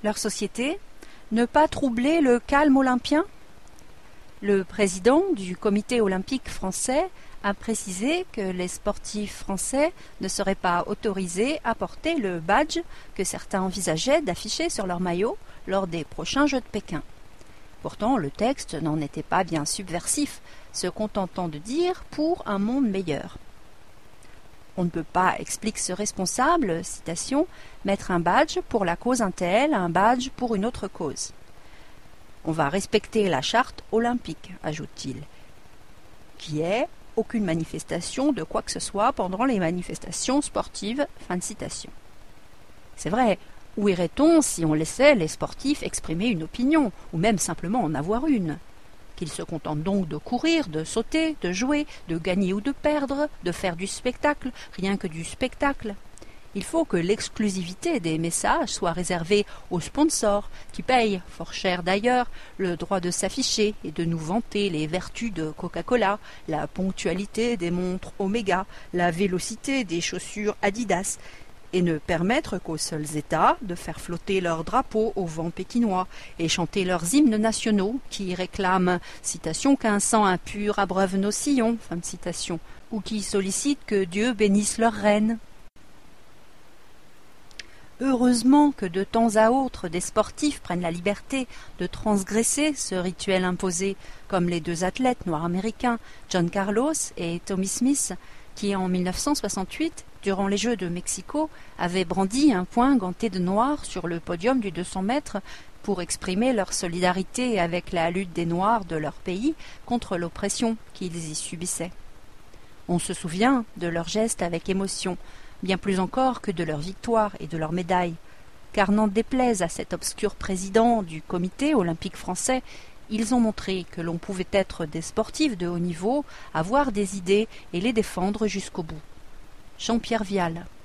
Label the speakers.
Speaker 1: Leur société? Ne pas troubler le calme olympien? Le président du comité olympique français a précisé que les sportifs français ne seraient pas autorisés à porter le badge que certains envisageaient d'afficher sur leur maillot lors des prochains Jeux de Pékin. Pourtant, le texte n'en était pas bien subversif, se contentant de dire « pour un monde meilleur ». On ne peut pas, explique ce responsable, citation, « mettre un badge pour la cause un tel, un badge pour une autre cause ». On va respecter la charte olympique, ajoute-t-il, qui est « aucune manifestation de quoi que ce soit pendant les manifestations sportives ». Fin de citation. C'est vrai, où irait-on si on laissait les sportifs exprimer une opinion, ou même simplement en avoir une? Qu'ils se contentent donc de courir, de sauter, de jouer, de gagner ou de perdre, de faire du spectacle, rien que du spectacle. Il faut que l'exclusivité des messages soit réservée aux sponsors, qui payent, fort cher d'ailleurs, le droit de s'afficher et de nous vanter les vertus de Coca-Cola, la ponctualité des montres Omega, la vélocité des chaussures Adidas, et ne permettre qu'aux seuls États de faire flotter leurs drapeaux au vent pékinois et chanter leurs hymnes nationaux qui réclament, citation, qu'un sang impur abreuve nos sillons, fin de citation, ou qui sollicitent que Dieu bénisse leur reine. Heureusement que de temps à autre des sportifs prennent la liberté de transgresser ce rituel imposé, comme les deux athlètes noirs américains, John Carlos et Tommy Smith, qui en 1968, durant les Jeux de Mexico, avaient brandi un poing ganté de noir sur le podium du 200 mètres pour exprimer leur solidarité avec la lutte des Noirs de leur pays contre l'oppression qu'ils y subissaient. On se souvient de leurs gestes avec émotion, bien plus encore que de leur victoire et de leurs médailles, car n'en déplaise à cet obscur président du comité olympique français, ils ont montré que l'on pouvait être des sportifs de haut niveau, avoir des idées et les défendre jusqu'au bout. Jean-Pierre Vial.